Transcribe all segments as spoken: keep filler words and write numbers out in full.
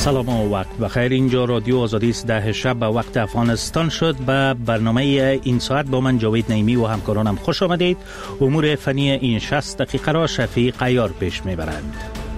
سلام و وقت بخیر. اینجا رادیو آزادی است. ده شب به وقت افغانستان شد. به برنامه این ساعت با من جاوید نعیمی و همکارانم خوش آمدید. امور فنی این شصت دقیقه را شفیق عیار پیش میبرند.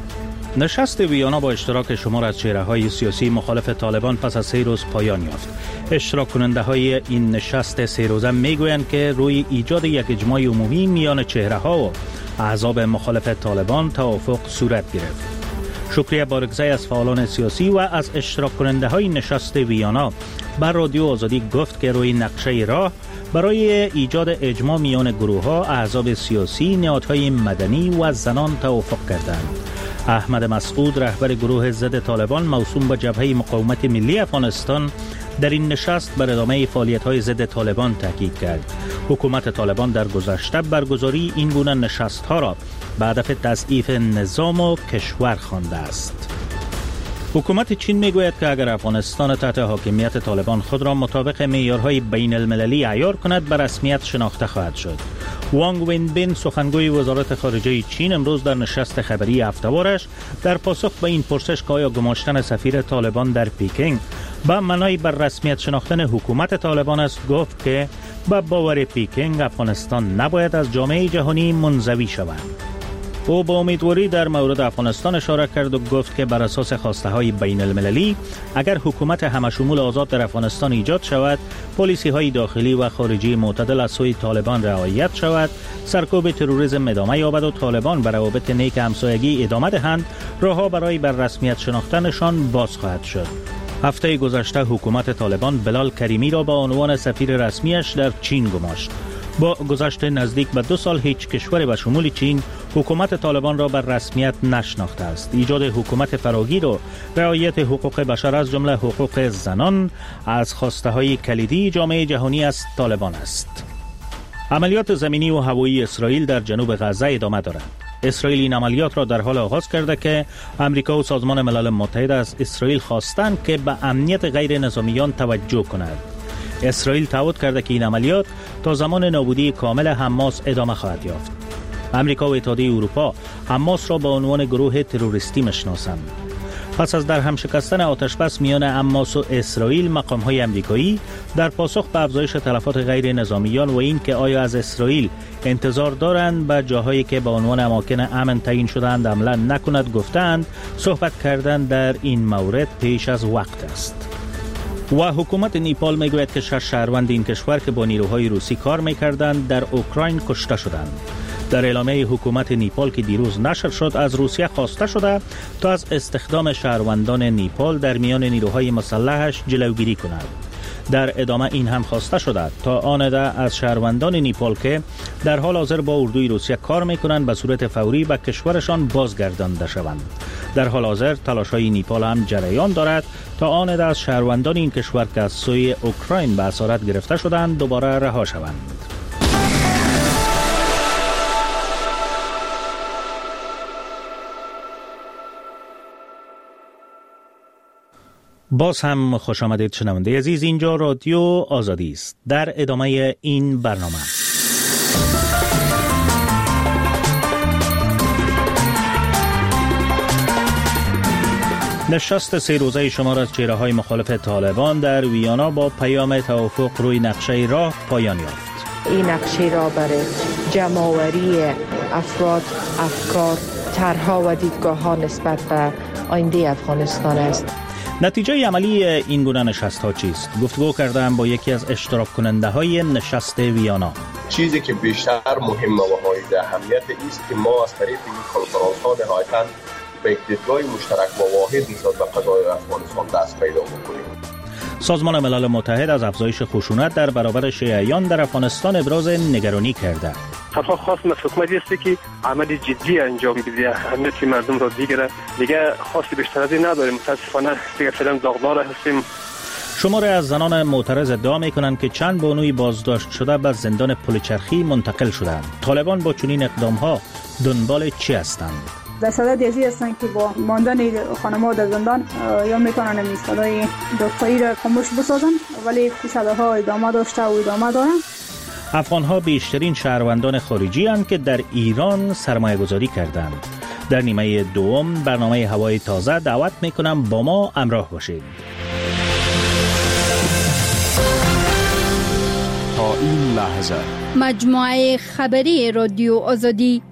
نشست ویانا با اشتراک شمار از چهره‌های سیاسی مخالف طالبان پس از سه روز پایان یافت. اشتراک کننده های این نشست سه روزه میگویند که روی ایجاد یک اجماع عمومی میان چهره‌ها و احزاب مخالف طالبان توافق صورت گرفت. شکریه بارگزای از فعالان سیاسی و از اشتراک کننده های نشست ویانا بر رادیو آزادی گفت که روی نقشه راه برای ایجاد اجماع میان گروه ها، احزاب سیاسی، نهادهای مدنی و زنان توافق کردند. احمد مسعود رهبر گروه ضد طالبان موسوم به جبهه مقاومت ملی افغانستان در این نشست بر ادامه فعالیت‌های ضد طالبان تاکید کرد. حکومت طالبان در گذشته برگزاری این گونه نشست‌ها را به هدف تضعیف نظام و کشور خوانده است. حکومت چین میگوید که اگر افغانستان تحت حاکمیت طالبان خود را مطابق معیارهای بین المللی عیار کند به رسمیت شناخته خواهد شد. وانگ وینبین سخنگوی وزارت خارجه چین امروز در نشست خبری هفته‌وارش در پاسخ به این پرسش که آیا گماشتن سفیر طالبان در پیکینگ به معنای بر رسمیت شناختن حکومت طالبان است گفت که به باور پیکینگ افغانستان نباید از جامعه جهانی منزوی شود. او با امیدواری در مورد افغانستان اشاره کرد و گفت که بر اساس خواسته های بین المللی اگر حکومت همشمول آزاد در افغانستان ایجاد شود، پالیسی های داخلی و خارجی معتدل از سوی طالبان رعایت شود، سرکوب تروریسم ادامه یابد و طالبان بر روابط نیک همسایگی ادامه دهند، راهها برای بر رسمیت شناختنشان باز خواهد شد. هفته گذشته حکومت طالبان بلال کریمی را به عنوان سفیر رسمیش در چین گماشت. با گذشت نزدیک به دو سال هیچ کشور به شمول چین حکومت طالبان را بر رسمیت نشناخته است. ایجاد حکومت فراگیر و رعایت حقوق بشر از جمله حقوق زنان از خواسته های کلیدی جامعه جهانی از طالبان است. عملیات زمینی و هوایی اسرائیل در جنوب غزه ادامه دارد. اسرائیل این عملیات را در حال آغاز کرده که امریکا و سازمان ملل متحد از اسرائیل خواستند که به امنیت غیر نظامیان توجه کند. اسرائیل تعهد کرده که این عملیات تا زمان نابودی کامل حماس ادامه خواهد یافت. امریکا و اتحادیه اروپا حماس را به عنوان گروه تروریستی میشناسند. پس از در هم شکستن آتشبس میان حماس و اسرائیل، مقام‌های امریکایی در پاسخ به افزایش تلفات غیر نظامیان و این که آیا از اسرائیل انتظار دارند به جاهایی که به عنوان اماکن امن تعیین شده‌اند حمله نکند گفتند، صحبت کردن در این مورد پیش از وقت است. و حکومت نیپال میگوید که شش شهروند این کشور که با نیروهای روسی کار میکردند در اوکراین کشته شدند. در اعلامیه حکومت نیپال که دیروز نشر شد از روسیه خواسته شده تا از استخدام شهروندان نیپال در میان نیروهای مسلحش جلوگیری کند. در ادامه این هم خواسته شده تا آنده از شهروندان نیپال که در حال حاضر با اردوی روسیه کار میکنند به صورت فوری به کشورشان بازگردانده شوند. در حال حاضر تلاش‌های نیپال هم جریان دارد تا آنده از شهروندان این کشور که از سوی اوکراین به اسارت گرفته شدند دوباره رها شوند. باز هم خوش آمدید شنونده عزیز. اینجا رادیو آزادی است. در ادامه این برنامه نشست سه روزه شمار از چهره‌های مخالف طالبان در ویانا با پیام توافق روی نقشه راه پایان یافت. این نقشه راه برای جمع‌آوری افراد، افکار، طرح‌ها و دیدگاه‌ها نسبت به آینده افغانستان است. نتیجه عملی این گونه نشست‌ها چیست؟ گفتگو کردم با یکی از اشتراک کننده های نشست ویانا. چیزی که بیشتر مهم و حائز اهمیت است که ما از طریق این کنفرانس‌ها نهایتاً به یک دیدگاه مشترک و واحد نسبت به قضای افغانستان دست پیدا بکنیم. سازمان ملل متحد از افزایش خشونت در برابر شیعیان در افغانستان ابراز نگرانی کرده. خطا خاص از حکومتی است که عمل جدی انجام بده، اهمیت مردم را دیگه دیگه خاصی بیشتر از این نداریم. متاسفانه دیگه فعلا داغدار هستیم. شماره از زنان معترض ادعا می‌کنند که چند بانوی بازداشت شده به زندان پلچرخی منتقل شدند. طالبان با چنین اقدام‌ها دنبال چی هستند؟ در صدد ازی هستند که با ماندن خانم‌ها در زندان یا میتونن این صدای دادخواهی را خاموش بسازن، ولی صداها ادامه داشته و ادامه دارند. افغان‌ها بیشترین شهروندان خارجی هستند که در ایران سرمایه‌گذاری کردند. در نیمه دوم برنامه هوای تازه دعوت میکنم با ما همراه باشید. تا این لحظه مجموعه خبری رادیو آزادی.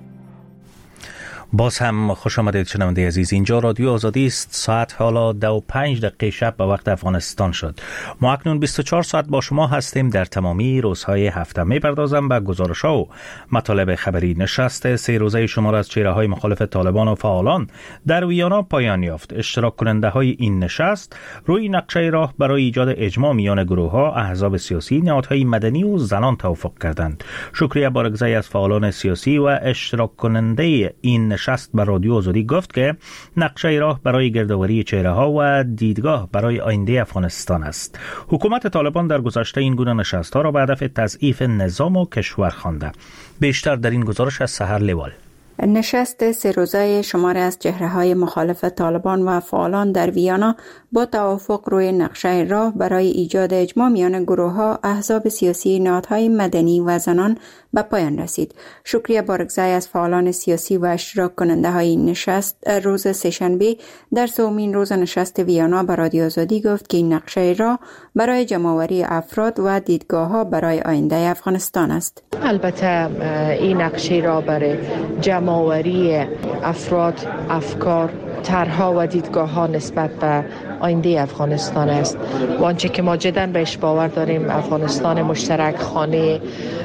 باز هم خوش آمدید شنونده عزیز. اینجا رادیو آزادی است. ساعت حالا دو و پنج دقیقه شب به وقت افغانستان شد. ما اکنون بیست و چهار ساعت با شما هستیم. در تمامی روزهای هفته می‌پردازم به گزارش‌ها و مطالب خبری. نشست سه روزه شمار از چهره‌های مخالف طالبان و فعالان در ویانا پایان یافت. اشتراک کننده‌های این نشست روی نقشه راه برای ایجاد اجماع میان گروه‌ها، احزاب سیاسی، نهادهای مدنی و زنان توافق کردند. شکریه بارگزایی از فعالان سیاسی و اشتراک کننده این نشست بر رادیو آزادی گفت که نقشه راه برای گردآوری چهره‌ها و دیدگاه برای آینده افغانستان است. حکومت طالبان در گذشته این گونه نشست‌ها را به هدف تضعیف نظام و کشور خوانده. بیشتر در این گزارش از سحر لیوال. نشست سه روزه شماری از چهره‌های مخالف طالبان و فعالان در ویانا با توافق روی نقشه راه برای ایجاد اجماع میان گروه‌ها، احزاب سیاسی، نهادهای مدنی و زنان به پایان رسید. شکریه بارگزایی از فعالان سیاسی و اشتراک کننده های نشست روز سه‌شنبه در سومین روز نشست ویانا به رادیو آزادی گفت که این نقشه راه برای جمع‌آوری افراد و دیدگاه‌ها برای آینده افغانستان است. البته این نقشه راه برای جمع‌آوری افراد، افکار، طرح‌ها و دیدگاه‌ها نسبت به آینده افغانستان است. و آنچه که ما جداً بهش باور داریم افغانستان مشترک خانه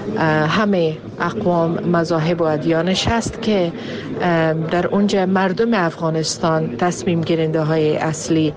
همه اقوام، مذاهب و ادیانش هست که در اونجا مردم افغانستان تصمیم گیرنده های اصلی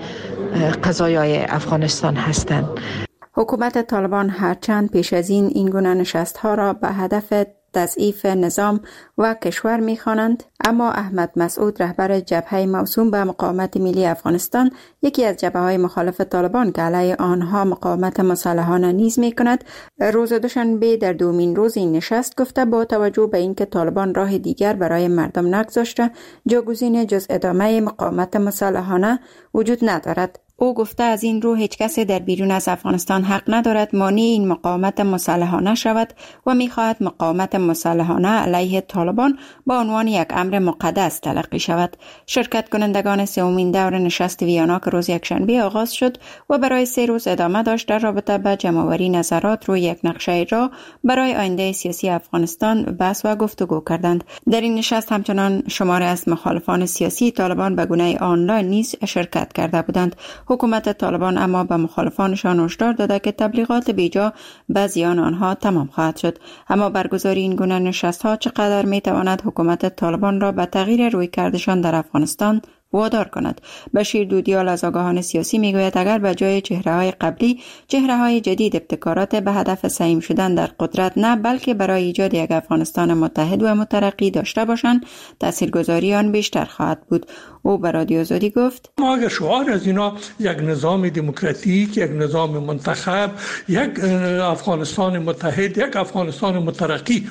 قضایای افغانستان هستند. حکومت طالبان هرچند پیش از این این گونه نشست‌ها را به هدف تضعیف نظام و کشور می‌خوانند، اما احمد مسعود رهبر جبهه موسوم به مقاومت ملی افغانستان، یکی از جبهه‌های مخالف طالبان که علیه آنها مقاومت مسلحانه نیز می‌کند، روز دوشنبه در دومین روز این نشست گفته با توجه به اینکه طالبان راه دیگر برای مردم نگذاشته، جاگزین جز ادامه مقاومت مسلحانه وجود ندارد. او گفته از این رو هیچ کسی در بیرون از افغانستان حق ندارد مانع این مقاومت مسلحانه شود و می‌خواهد مقاومت مسلحانه علیه طالبان با عنوان یک امر مقدس تلقی شود. شرکت کنندگان سومین دور نشست ویانا که روز یکشنبه آغاز شد و برای سه روز ادامه داشت در رابطه با جمع‌آوری نظرات روی یک نقشه راه برای آینده سیاسی افغانستان بحث و گفتگو کردند. در این نشست همچنان شماری از مخالفان سیاسی طالبان به گونه آنلاین نیز شرکت کرده بودند. حکومت طالبان اما به مخالفانشان هشدار داده که تبلیغات بیجا به زیان آنها تمام خواهد شد. اما برگزاری این گونه نشست‌ها چقدر می‌تواند حکومت طالبان را به تغییر رویکردشان در افغانستان وادار کند؟ بشیر دودیال از آگاهان سیاسی میگوید اگر به جای چهره‌های قبلی چهره‌های جدید ابتکارات به هدف سهیم شدن در قدرت نه بلکه برای ایجاد یک افغانستان متحد و مترقی داشته باشند، تاثیرگذاری آن بیشتر خواهد بود. او به رادیو آزادی گفت ما اگر شعار از اینا یک نظام دموکراتیک، یک نظام منتخب، یک افغانستان متحد، یک افغانستان مترقی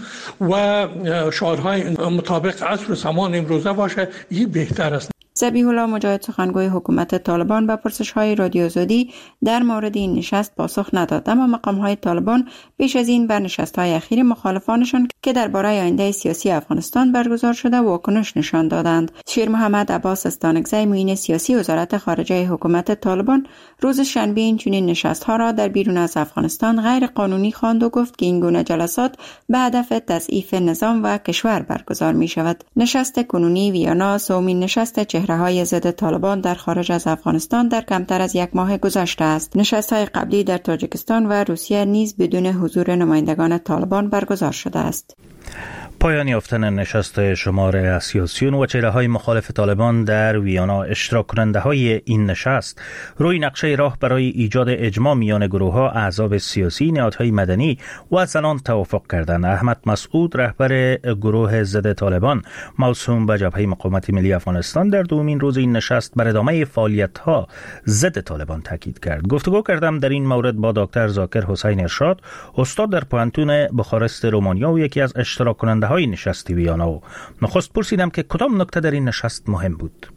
و شعارهای مطابق عصر و زمان امروزه باشه، این بهتر است. ذبیح الله مجاهد سخنگوی حکومت طالبان به پرسش‌های رادیو آزادی در مورد این نشست پاسخ نداد، اما مقام‌های طالبان پیش از این بر نشست‌های اخیر مخالفانشان که درباره آینده سیاسی افغانستان برگزار شده واکنش نشان دادند. شیر محمد عباس استانکزی معین سیاسی وزارت خارجه حکومت طالبان روز شنبه این چنین نشست‌ها را در بیرون از افغانستان غیر قانونی خواند و گفت که این گونه جلسات به هدف تضعیف نظام و کشور برگزار می‌شود. نشست کنونی ویانا سومین نشست چهره‌های ضد طالبان در خارج از افغانستان در کمتر از یک ماه گذشته است. نشست‌های قبلی در تاجیکستان و روسیه نیز بدون حضور نمایندگان طالبان برگزار شده است. پایان یافتن نشست شمار از سیاسیون و چهره‌های مخالف طالبان در ویانا، اشتراک کننده‌های این نشست روی نقشه راه برای ایجاد اجماع میان گروه‌ها، احزاب سیاسی، نهادهای مدنی و زنان توافق کردند. احمد مسعود رهبر گروه ضد طالبان موسوم به جبهه مقاومت ملی افغانستان در دومین روز این نشست بر ادامه فعالیت‌ها ضد طالبان تاکید کرد. گفتگو کردم در این مورد با دکتر ذاکر حسین ارشاد، استاد در پوهنتون بخارست رومانیا و یکی از اشتراک کننده های نشست ویانا. و نخست پرسیدم که کدام نکته در این نشست مهم بود؟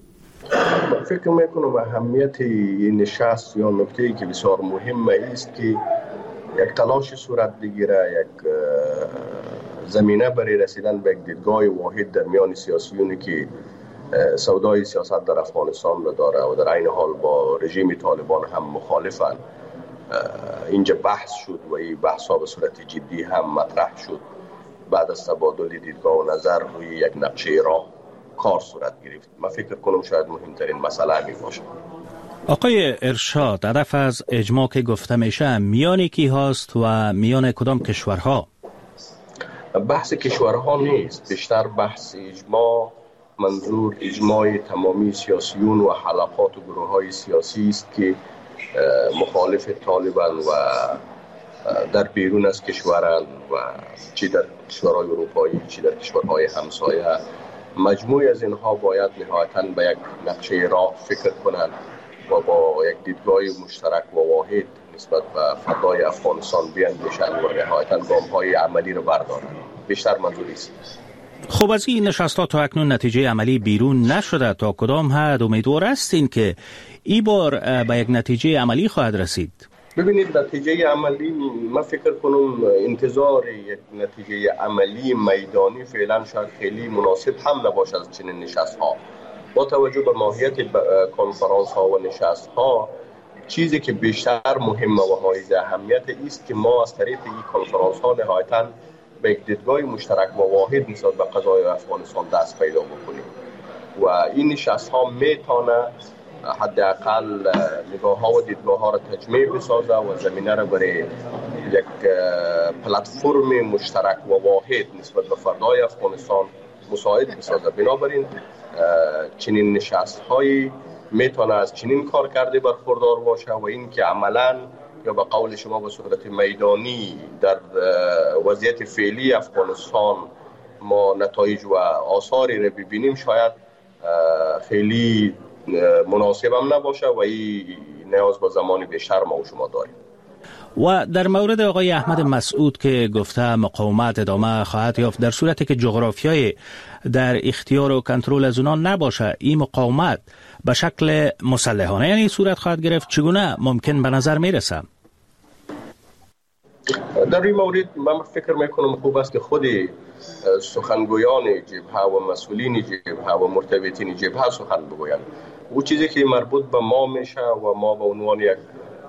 فکر میکنم اهمیت این نشست یا نکته‌ای که بسیار مهمه است که یک تلاش صورت بگیره، یک زمینه برای رسیدن به یک دیدگاه واحد در میان سیاسیونی که سودای سیاست در افغانستان را داره و در عین حال با رژیم طالبان هم مخالفن. اینجا بحث شد و این بحث ها به صورت جدی هم مطرح شد. بعد از تبادل دیدگاه و نظر روی یک نقشه راه کار صورت گرفت. من فکر کنم شاید مهمترین مسئله همین باشه. آقای ارشاد، هدف از اجماع که گفته میشه میان کی هاست و میان کدام کشورها؟ بحث کشورها نیست، بیشتر بحث اجماع منظور اجماع تمامی سیاسیون و حلقات و گروه های سیاسی است که مخالف طالبان و در بیرون از کشورند و چی در کشورهای اروپایی چی در کشورهای همسایه. مجموعی از اینها باید نهایتاً به یک نقشه راه فکر کنند و با یک دیدگاه مشترک و واحد نسبت به فردای افغانستان بیاندیشند و نهایتاً گام‌های عملی را بردارند. بیشتر منظوری است. خب از این نشست‌ها تا اکنون نتیجه عملی بیرون نشده. تا کدام حد امیدوار هستین که این بار به یک نتیجه عملی خواهد رسید؟ ببینید، نتیجه عملی من فکر کنم انتظار یک نتیجه عملی میدانی فعلا شاید خیلی مناسب هم نباشه از چنین نشست‌ها. با توجه به ماهیت کنفرانس ها و نشست ها، چیزی که بیشتر مهمه و حائز اهمیت است که ما از طریق این کنفرانس ها نهایتاً به یک دیدگاه مشترک و واحد نسبت به قضای افغانستان دست پیدا بکنیم و این نشست ها میتونه حداقل نگاه ها و دیدگاه ها را تجمیع بسازه و زمینه را برای یک پلتفرم مشترک و واحد نسبت به فردای افغانستان مساعد بسازه. بنابراین چنین نشست هایی میتونه از چنین کار کرده برخوردار باشه و این که عملاً یا به قول شما به صورت میدانی در وضعیت فعلی افغانستان ما نتایج و آثاری را ببینیم شاید خیلی مناسب هم نباشه و این نیاز به زمان بیشتر ما و شما داریم. و در مورد آقای احمد مسعود که گفته مقاومت ادامه خواهد یافت در صورتی که جغرافیای در اختیار و کنترل از اونا نباشه، این مقاومت به شکل مسلحانه یعنی صورت خواهد گرفت، چگونه ممکن به نظر میرسه؟ در این مورد من فکر میکنم خوب است که خود سخنگویان جبهه و مسئولین جبهه و مرتبطین جبهه سخن بگویند. او چیزی که مربوط به ما میشه و ما به عنوان یک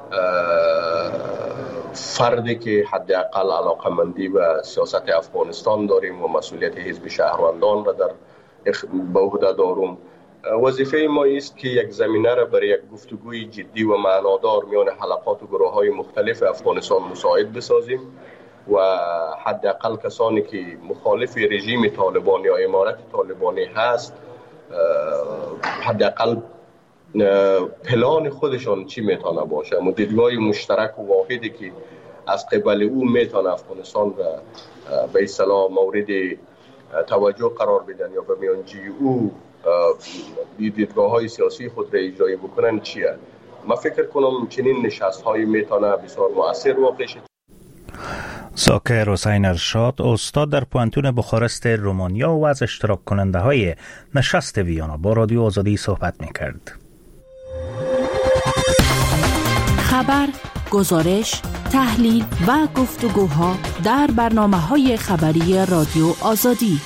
فردی که حداقل علاقه‌مندی به سیاست افغانستان داریم و مسئولیت حزب شهروندان را در به عهده دارم، وظیفه ما است که یک زمینه را برای یک گفتگوی جدی و معنادار میان حلقات و گروه‌های مختلف افغانستان مساعد بسازیم و حداقل کسانی که مخالف رژیم طالبان یا امارت طالبانی هست حداقل پلان خودشان چی میتونه باشه، دیدگاه مشترک و واحدی که از قبل او میتونه افغانستان را به اصطلاح مورد توجه قرار بدن یا به میانجی او دیدگاه های سیاسی خود را اجرایی بکنن چیه. من فکر کنم چنین نشست هایی میتونه بسیار مؤثر واقع شد. زاکر حسین ارشاد، استاد در پوانتون بخارست رومانیا و از اشتراک کننده های نشست ویانا با رادیو آزادی صحبت میکرد. خبر، گزارش، تحلیل و گفتگوها در برنامه‌های خبری رادیو آزادی.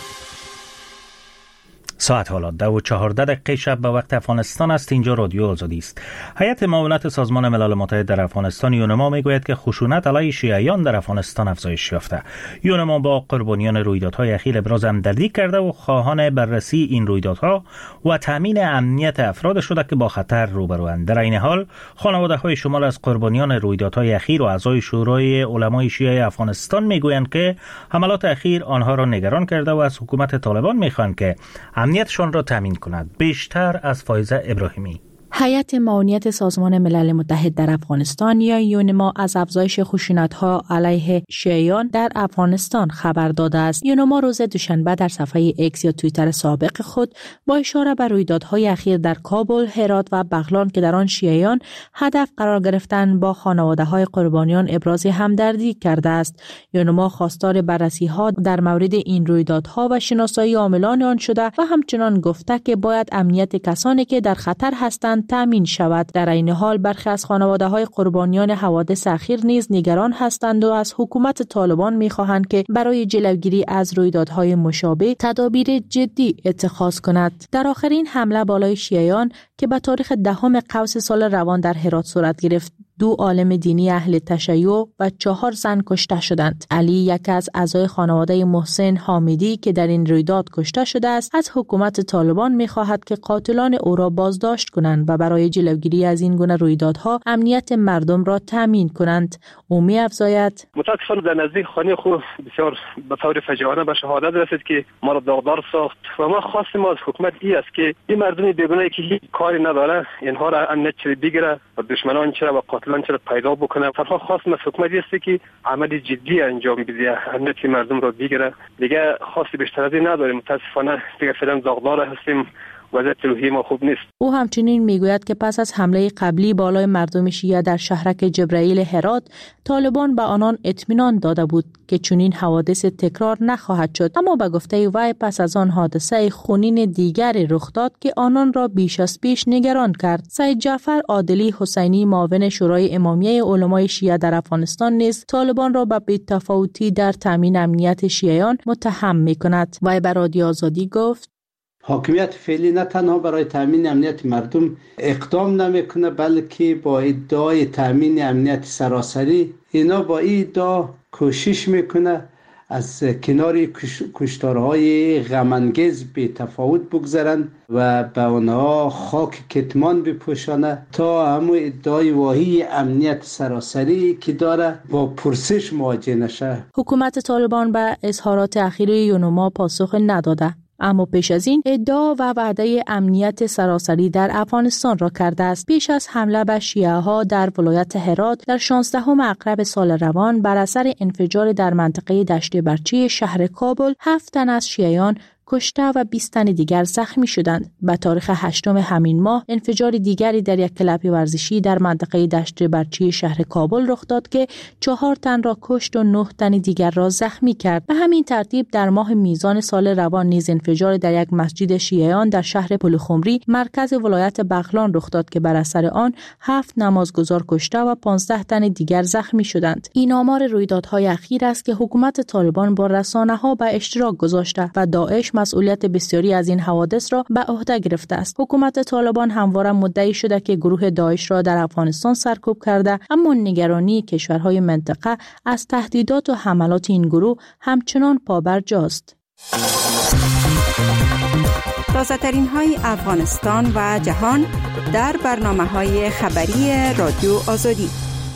ساعت حالا دو و چهارده دقیقه شب به وقت افغانستان است. اینجا رادیو آزادی است. هیئت معاونت سازمان ملل متحد در افغانستان یونما میگوید که خشونت علیه شیعیان در افغانستان افزایش یافته. یونما با قربانیان رویدادهای اخیر ابراز همدردی کرده و خواهان بررسی این رویدادها و تامین امنیت افراد شده که با خطر روبروند. در این حال خانواده‌های شمال از قربانیان رویدادهای اخیر و اعضای شورای علمای شیعه افغانستان میگویند که حملات اخیر آنها را نگران کرده و از حکومت طالبان میخواهند که امنیتشان را تامین کند. بیشتر از فایزه ابراهیمی. هیئت معاونت سازمان ملل متحد در افغانستان یا یونما از افزایش خشونت‌ها علیه شیعیان در افغانستان خبر داده است. یونما روز دوشنبه در صفحه ایکس یا توییتر سابق خود با اشاره به رویدادهای اخیر در کابل، هرات و بغلان که در آن شیعیان هدف قرار گرفتند با خانواده‌های قربانیان ابراز همدردی کرده است. یونما خواستار بررسی‌ها در مورد این رویدادها و شناسایی عاملان آن شده و همچنان گفته که باید امنیت کسانی که در خطر هستند آنان تامین شود. در این حال برخی از خانواده‌های قربانیان حوادث اخیر نیز نگران هستند و از حکومت طالبان می‌خواهند که برای جلوگیری از رویدادهای مشابه تدابیر جدی اتخاذ کند. در آخرین حمله بالای شیعیان که به تاریخ دهم قوس سال روان در هرات صورت گرفت، دو عالم دینی اهل تشیع و چهار زن کشته شدند. علی، یک از اعضای خانواده محسن حامدی که در این رویداد کشته شده است، از حکومت طالبان می‌خواهد که قاتلان او را بازداشت کنند و برای جلوگیری از این گونه رویدادها امنیت مردم را تامین کنند. او می‌افزاید: متأسفانه در نزدیک خانه خود بسیار به طور فجیعانه به شهادت رسید که ما را داغدار ساخت و ما خواستیم از حکومت ای است که این مردم بیگناهی که هیچ کاری نداره اینها را امنیت چه بگیره و دشمنان چرا و قاتلان چرا پیدا بکنه. تنها خواستم از حکومت است که عمل جدی انجام بده، امنیت مردم را بگیره. دیگه خاصی بیشتر از این نداریم. متاسفانه دیگه فعلا داغدار هستیم. وضعیت روحی ما خوب نیست. او همچنین میگوید که پس از حمله قبلی بالای مردم شیعه در شهرک جبرائیل هرات، طالبان به آنان اطمینان داده بود که چنین حوادث تکرار نخواهد شد، اما به گفته وی پس از آن حادثه خونین دیگری رخ داد که آنان را بیش از پیش نگران کرد. سید جعفر عادلی حسینی، معاون شورای امامیه علمای شیعه در افغانستان، نیز طالبان را به بی‌تفاوتی در تامین امنیت شیعیان متهم می‌کند. وی به رادیو آزادی گفت: حاکمیت فعلی نه تنها برای تامین امنیت مردم اقدام نمیکنه، بلکه با ادعای تامین امنیت سراسری اینا با این ادعا کوشش میکنه از کنار کشتارهای غم‌انگیز به تفاوت بگذارن و به آنها خاک کتمان بپوشانه تا همون ادعای واهی امنیت سراسری که داره با پرسش مواجه نشه. حکومت طالبان به اظهارات اخیر یونما پاسخ نداده، اما پیش از این ادعا و وعده امنیت سراسری در افغانستان را کرده است. پیش از حمله به شیعه ها در ولایت هرات در شانزدهم اغرب سال روان بر اثر انفجار در منطقه دشت برچی شهر کابل، هفت تن از شیعیان کشته و بیست تن دیگر زخمی شدند. به تاریخ هشتم همین ماه انفجار دیگری در یک کلب ورزشی در منطقه دشت برچی شهر کابل رخ داد که چهار تن را کشت و نه تن دیگر را زخمی کرد. به همین ترتیب در ماه میزان سال روان نیز انفجار در یک مسجد شیعیان در شهر پلخمری مرکز ولایت بغلان رخ داد که بر اثر آن هفت نمازگزار کشته و پانزده تن دیگر زخمی شدند. این آمار رویدادهای اخیر است که حکومت طالبان با رسانه‌ها به اشتراک گذاشته و داعش مسئولیت بسیاری از این حوادث را به عهده گرفته است. حکومت طالبان همواره مدعی شده که گروه داعش را در افغانستان سرکوب کرده، اما نگرانی کشورهای منطقه از تهدیدات و حملات این گروه همچنان پابرجاست. تازه‌ترین های افغانستان و جهان در برنامه‌های خبری رادیو آزادی.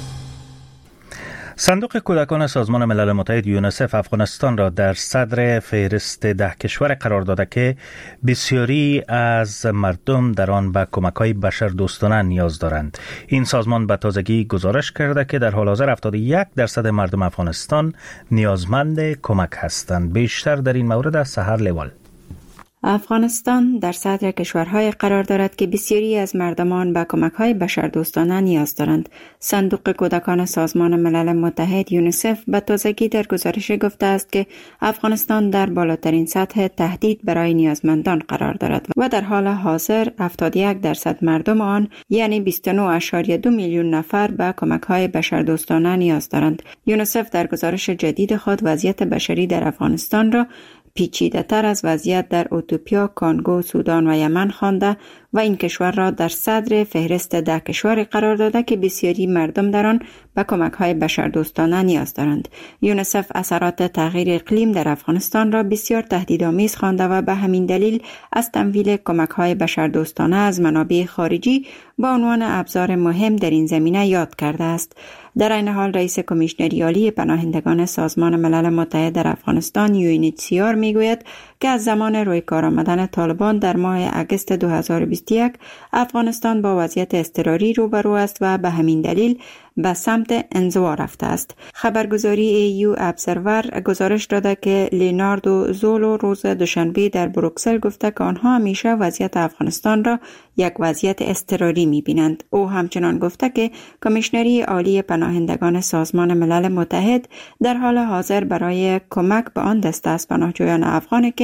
صندوق کودکان سازمان ملل متحد یونیسف افغانستان را در صدر فهرست ده کشور قرار داده که بسیاری از مردم در آن به کمک‌های بشردوستانه نیاز دارند. این سازمان به تازگی گزارش کرده که در حال حاضر هفتاد و یک درصد مردم افغانستان نیازمند کمک هستند. بیشتر در این مورد از سحر لوال. افغانستان در صدر کشورهای قرار دارد که بسیاری از مردمان به کمک‌های بشردوستانه نیاز دارند. صندوق کودکان سازمان ملل متحد یونیسف به تازگی در گزارش گفته است که افغانستان در بالاترین سطح تهدید برای نیازمندان قرار دارد و در حال حاضر هفتاد و یک درصد مردم آن، یعنی بیست و نه ممیز دو میلیون نفر، به کمک‌های بشردوستانه نیاز دارند. یونیسف در گزارش جدید خود وضعیت بشری در افغانستان را پیچیده تر از وضعیت در اتیوپیا، کانگو، سودان و یمن خوانده و این کشور را در صدر فهرست ده کشور قرار داده که بسیاری مردم در آن به کمک‌های بشردوستانه نیاز دارند. یونیسف اثرات تغییر اقلیم در افغانستان را بسیار تهدیدآمیز خوانده و به همین دلیل از تمویل کمک‌های بشردوستانه از منابع خارجی به عنوان ابزار مهم در این زمینه یاد کرده است. در این حال رئیس کمیشنری عالی پناهندگان سازمان ملل متحد در افغانستان یو ان اچ سی آر میگوید که از زمان روی کار آمدن طالبان در ماه اگست دو هزار و بیست و یک افغانستان با وضعیت اضطراری روبرو است و به همین دلیل به سمت انزوا رفته است. خبرگزاری ای یو ابزرور گزارش داده که لیناردو زولو روز دوشنبه در بروکسل گفته که آنها همیشه وضعیت افغانستان را یک وضعیت اضطراری می‌بینند. او همچنان گفته که کمیشنری عالی پناهندگان سازمان ملل متحد در حال حاضر برای کمک به آن دسته از پناهجویان افغانی که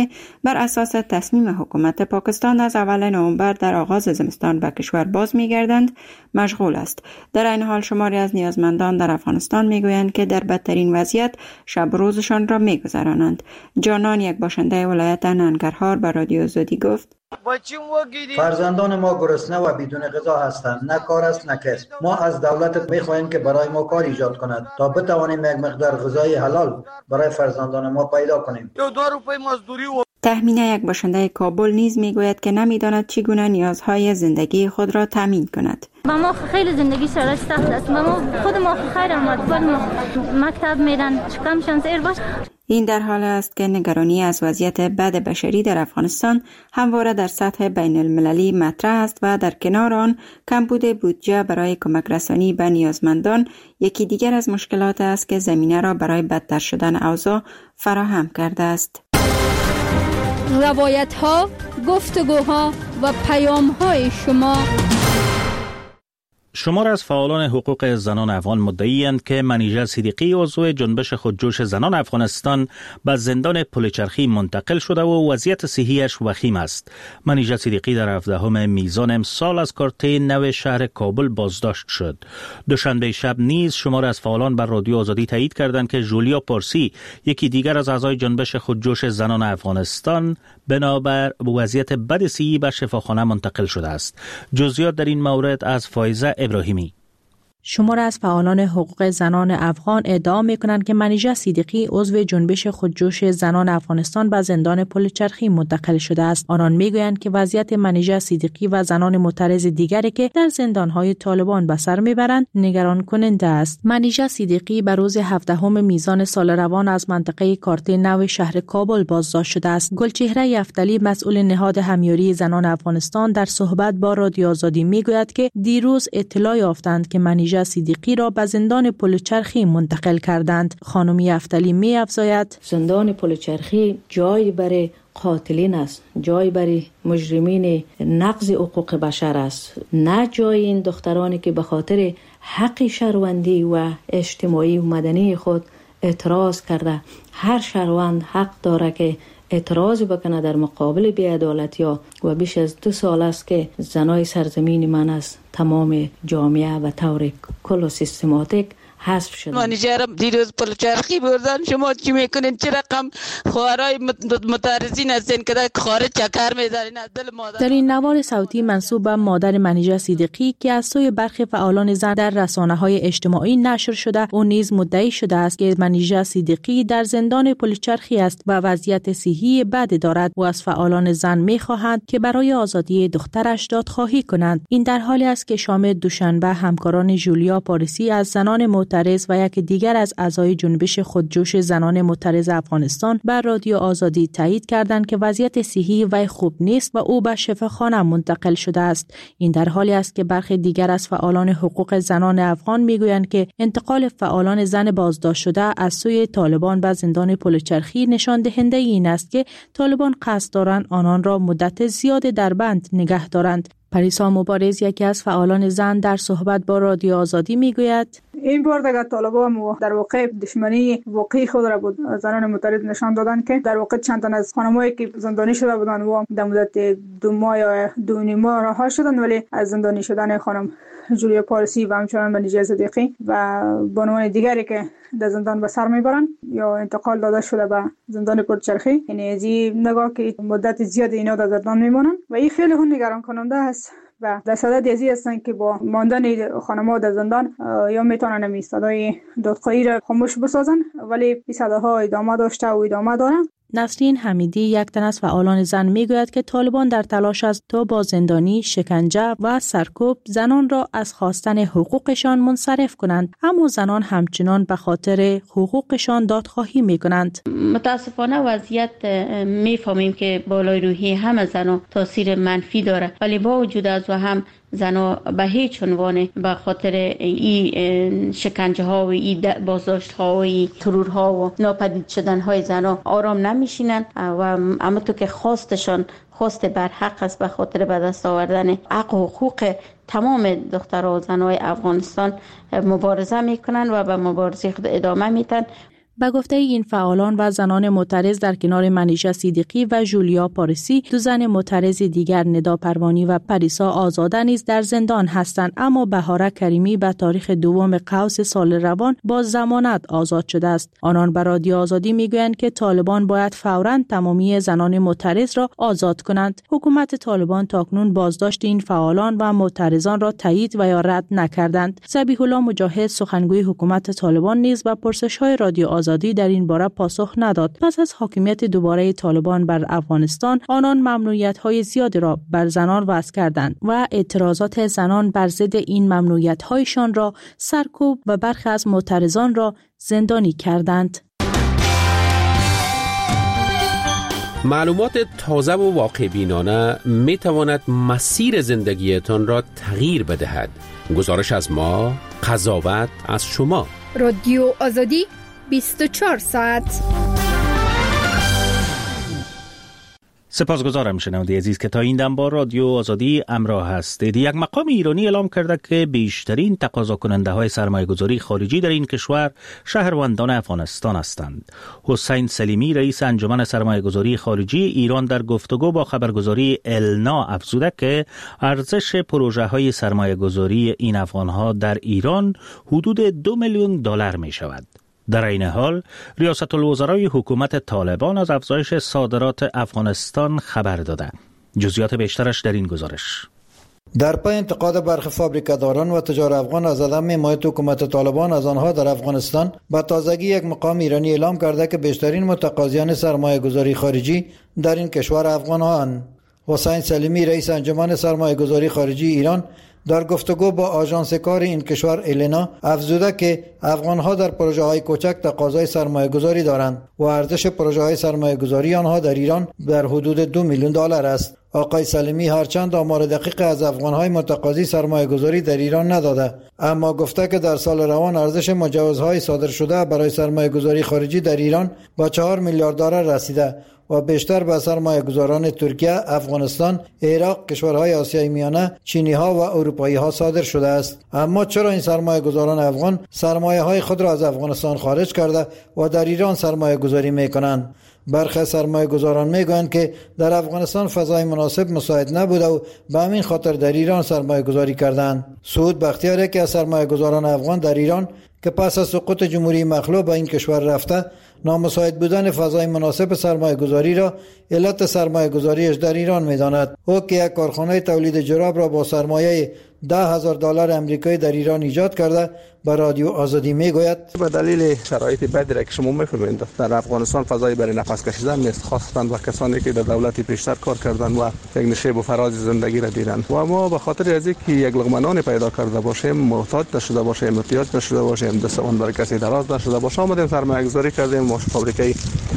که بر اساس تصمیم حکومت پاکستان از اول نوامبر در آغاز زمستان به کشور باز می‌گردند مشغول است. در این حال شماری از نیازمندان در افغانستان می‌گویند که در بدترین وضعیت شب روزشان را می‌گذرانند. جانان، یک باشنده ولایت ننگرهار، به رادیو آزادی گفت: فرزندان ما گرسنه و بدون غذا هستند، نه کار است نه کسب. ما از دولت می‌خواهیم که برای ما کار ایجاد کند تا بتوانیم یک مقدار غذای حلال برای فرزندان ما پیدا کنیم. تهمینه، یک باشنده کابل، نیز میگوید که نمیداند چگونه نیازهای زندگی خود را تامین کند. ما خیلی زندگی سرش سخت است. ما خود ما خیر آمد، خود ما مکتب میرن، کمشان زیر باش. این در حال است که نگرانی از وضعیت بد بشری در افغانستان همواره در سطح بین المللی مطرح است و در کنار آن کمبود بودجه برای کمک رسانی به نیازمندان یکی دیگر از مشکلات است که زمینه را برای بدتر شدن اوضاع فراهم کرده است. روایت ها، گفتگوها و پیام های شما. شمار از فعالان حقوق زنان افغان مدعی‌اند که منیژه صدیقی عضو جنبش خودجوش زنان افغانستان به زندان پلچرخی منتقل شده و وضعیت صحیش وخیم است. منیژه صدیقی در هفدهم میزان امسال از کارته نو شهر کابل بازداشت شد. دوشنبه شب نیز شمار از فعالان بر رادیو آزادی تایید کردند که جولیا پارسی، یکی دیگر از اعضای جنبش خودجوش زنان افغانستان، بنابر وضعیت بد صحی به شفاخانه منتقل شده است. جزئیات در این مورد از فایزه ابراهیمی. شمار از فعالان حقوق زنان افغان ادعا می‌کنند که منیژه صدیقی عضو جنبش خودجوش زنان افغانستان به زندان پلچرخی منتقل شده است. آنان می‌گویند که وضعیت منیژه صدیقی و زنان معترض دیگری که در زندان‌های طالبان به سر می‌برند نگران کننده است. منیژه صدیقی به روز هفدهم میزان سال روان از منطقه کارته نو شهر کابل بازداشت شده است. گلچهره یفتلی، مسئول نهاد همیاری زنان افغانستان، در صحبت با رادیو آزادی می‌گوید که دیروز اطلاع یافتند که منیژه صدیقی را به زندان پلچرخی منتقل کردند. خانم یفتلی می افزاید: زندان پلچرخی جای برای قاتلین است، جای برای مجرمین نقض حقوق بشر است، نه جای این دخترانی که به خاطر حق شهروندی و اجتماعی و مدنی خود اعتراض کرده. هر شهروند حق داره که اعتراض بکنه در مقابل بی‌عدالتی ها و بیش از دو سال است که زنای سرزمین من از تمام جامعه و طور کل و سیستماتیک حذف شدن. منیژه را دیروز پلچرخی بردن. شما چی میکنین؟ چه رقم خواهرای متعرضین هستین که در خارج چکر میزنین از دل مادر؟ در این نوار صوتی منسوب به مادر منیژه صدیقی که از سوی برخی فعالان زن در رسانه‌های اجتماعی نشر شده، او نیز مدعی شده است که منیژه صدیقی در زندان پلچرخی است و وضعیت صحی بدی دارد و از فعالان زن می‌خواهند که برای آزادی دخترش دادخواهی کنند. این در حالی است که شام دوشنبه همکاران جولیا پارسی از زنان معترض و یک دیگر از اعضای جنبش خودجوش زنان معترض افغانستان بر رادیو آزادی تایید کردند که وضعیت صحی وی خوب نیست و او به شفاخانه منتقل شده است. این در حالی است که برخی دیگر از فعالان حقوق زنان افغان میگویند که انتقال فعالان زن بازداشت شده از سوی طالبان به زندان پلچرخی نشان دهنده این است که طالبان قصد دارند آنان را مدت زیاد در بند نگه دارند. پریسا مبارز، یکی از فعالان زن، در صحبت با رادیو آزادی میگوید: این بار دیگر طالبان در واقع دشمنی واقعی خود را بود زنان معترض نشان دادن که در واقع چند تن از خانمایی که زندانی شده بودند و در مدت دو ماه یا دو نیم ماه رها شدند، ولی از زندانی شدن خانم جولیا پارسی و همچنان منیژه صدیقی و بانوان دیگری که در زندان به سر میبرند یا انتقال داده شده به زندان پلچرخی، یعنی از این نگاه که مدت زیاد اینا در زندان میمانند و این خیلی هم نگران کننده است و در صدد ازی هستند که با ماندن خانم‌ها در زندان یا میتونن این صدای دادخواهی را خاموش بسازن، ولی این صداها ادامه داشته و ادامه دارن. نسرین حمیدی، یک تن از فعالان زن، میگوید که طالبان در تلاش است تا با زندانی، شکنجه و سرکوب زنان را از خواستن حقوقشان منصرف کنند، اما زنان همچنان به خاطر حقوقشان دادخواهی میکنند. متاسفانه وضعیت میفهمیم که بالای روحی همه زنان تاثیر منفی داره، ولی با وجود از و هم زنها به هیچ عنوان به خاطر این شکنجه ها و این بازداشت ها و این ترور ها و ناپدید شدن های زنها آرام نمیشینن و اما تو که خواستشان خواست برحق است به خاطر به دست آوردن حق و حقوق تمام دخترها و زنهای افغانستان مبارزه میکنن و به مبارزه خود ادامه میتن. به گفته این فعالان و زنان معترض در کنار منیژه صدیقی و جولیا پاریسی، دو زن معترض دیگر ندا پروانی و پریسا آزاده نیز در زندان هستند، اما بهاره کریمی به تاریخ دوم قوس سال روان با ضمانت آزاد شده است. آنان به رادیو آزادی میگویند که طالبان باید فوراً تمامی زنان معترض را آزاد کنند. حکومت طالبان تاکنون بازداشت این فعالان و معترضان را تایید و یا رد نکردند. ذبیح الله مجاهد سخنگوی حکومت طالبان نیز به پرسش‌های رادیو آزادی در این باره پاسخ نداد. پس از حاکمیت دوباره طالبان بر افغانستان، آنان ممنوعیت‌های زیادی را بر زنان وضع کردند و اعتراضات زنان بر ضد این ممنوعیت‌هایشان را سرکوب و برخی از معترضان را زندانی کردند. معلومات تازه و واقع بینانه می تواند مسیر زندگیتان را تغییر بدهد. گزارش از ما، قضاوت از شما. رادیو آزادی بیست و چهار ساعت. سپاسگزارم شنونده عزیز که تا این دم با رادیو آزادی همراه هستید. یک مقام ایرانی اعلام کرده که بیشترین تقاضا کننده های سرمایه گذاری خارجی در این کشور شهروندان افغانستان هستند. حسین سلیمی رئیس انجمن سرمایه گذاری خارجی ایران در گفتگو با خبرگزاری النا افزوده که ارزش پروژه های سرمایه گذاری این افغان ها در ایران حدود دو میلیون دلار می شود. در این حال ریاست الوزرای حکومت طالبان از افزایش صادرات افغانستان خبر داده. جزئیات بیشترش در این گزارش. در پی انتقاد برخی فابریکه‌داران و تجار افغان از عدم حمایت حکومت طالبان از آنها در افغانستان، با تازگی یک مقام ایرانی اعلام کرده که بیشترین متقاضیان سرمایه گذاری خارجی در این کشور افغان هستند. حسین سلیمی رئیس انجمن سرمایه گذاری خارجی ایران در گفتگو با آژانس کار این کشور النا افزوده که افغانها در پروژه های کوچک تقاضای سرمایه گذاری دارند و ارزش پروژه های سرمایه گذاری آنها در ایران در حدود دو میلیون دلار است. آقای سلیمی هرچند آمار دقیق از افغانهای متقاضی سرمایه گذاری در ایران نداده، اما گفته که در سال روان ارزش مجوزهای صادر شده برای سرمایه گذاری خارجی در ایران با چهار میلیارد دلار رسیده و بیشتر به سرمایه گذاران ترکیه، افغانستان، عراق، کشورهای آسیای میانه، چینی ها و اروپایی ها صادر شده است. اما چرا این سرمایه گذاران افغان سرمایه های خود را از افغانستان خارج کرده و در ایران سرمایه گذاری می کنند؟ برخی سرمایه گذاران می گویند که در افغانستان فضای مناسب مساعد نبوده و به همین خاطر در ایران سرمایه گذاری کردند. سعود بختیاری که از سرمایه گذاران افغان در ایران که پس از سقوط جمهوری مخلوع به این کشور رفته، نامساعد بودن فضای مناسب سرمایه گذاری را علت سرمایه گذاریش در ایران می داند. او که یک کارخانه تولید جراب را با سرمایه ده هزار دلار امریکایی در ایران ایجاد کرده به رادیو آزادی می گوید به دلیل شرایط بدی را که شما می‌فهمید در افغانستان فضای برای نفس کشیدن نیست، خاصتا و کسانی که در دولت پیشتر کار کردند و یک نشیب و فراز زندگی را دیدند و ما به خاطر از اینکه یک لقمه نان پیدا کرده باشیم، محتاج نشده باشیم، احتیاج نشده باشیم، دستمون برای کسی دراز نشده باشه، آمدیم سرمایه گذاری کردیم، ما فابریکه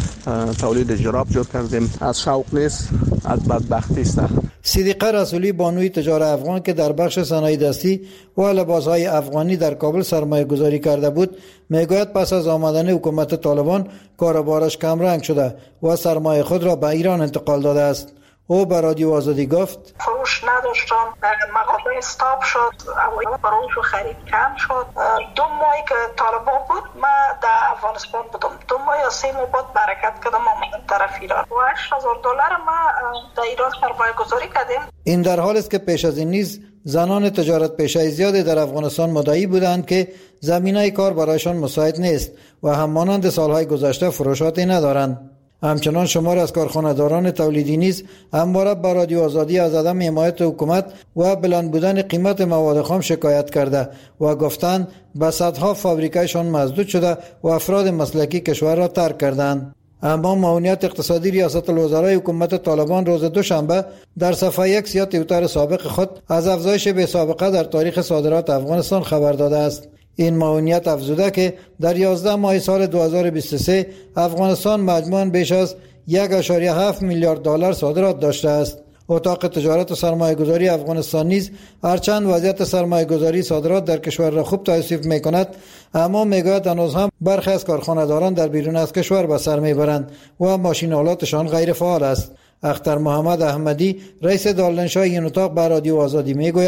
تولید جراب جور کردیم. از شوق نیست، از بدبختی است. صدیقه رسولی بانوی تجار افغان که در بخش صنایع دستی و لباسهای افغانی در کابل سرمایه گذاری کرده بود میگوید پس از آمدن حکومت طالبان کاروبارش کم رنگ شده و سرمایه خود را به ایران انتقال داده است. او به رادیو آزادی گفت فروش نداشتم، مغازه استاپ شد، فروش و خرید کم شد. دو ماهی که طالبان بود ما در افغانستان بودم، دو ماه یا سه ماه بود برکت کردم آمدم طرف ایران و هشت هزار دلار ما در ایران سرمایه گذاری کردیم. این در حالی است که پیش از این نیز زنان تجارت پیشه زیادی در افغانستان مدعی بودند که زمینه کار برایشان مساعد نیست و هم مانند سالهای گذشته فروشاتی ندارند. همچنان شمار از کارخانه‌داران تولیدی نیز همواره به رادیو آزادی از عدم حمایت حکومت و بلند بودن قیمت مواد خام شکایت کرده و گفتند به صدها فابریکه‌شان مسدود شده و افراد مسلکی کشور را ترک کردند. اما معاونیت اقتصادی ریاست الوزرای حکومت طالبان روز دوشنبه در صفحه یک یا توییتر سابق خود از افزایش بی سابقه در تاریخ صادرات افغانستان خبر داده است. این معاونیت افزوده که در یازده ماه سال دو هزار و بیست و سه افغانستان مجموعاً بیش از یک و هفت میلیارد دلار صادرات داشته است. اتاق تجارت و سرمایه‌گذاری افغانستان نیز هرچند وضعیت سرمایه‌گذاری صادرات در کشور را خوب توصیف می‌کند، اما می‌گوید هنوز هم برخی از کارخانه‌داران در بیرون از کشور به سر می‌برند و ماشین آلاتشان غیر فعال است. اختر محمد احمدی رئیس دارالانشای این اتاق به رادیو آزادی می‌گوید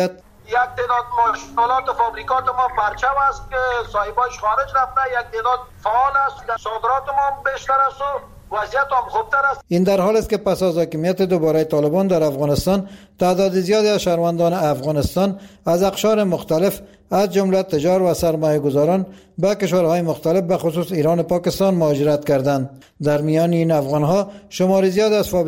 یک تعداد ماشینالات فابریکات ما پرچم است که صاحباش خارج رفته، یک تعداد فعال است، صادرات ما بیشتر است و وضعیت هم خوبتر است. این در حال است که پس از حاکمیت دوباره طالبان در افغانستان تعداد زیادی از شهروندان افغانستان از اقشار مختلف از جمله تجار و سرمایه‌گذاران به کشورهای مختلف به خصوص ایران و پاکستان مهاجرت کردند. در میان این افغان‌ها شمار زیاد از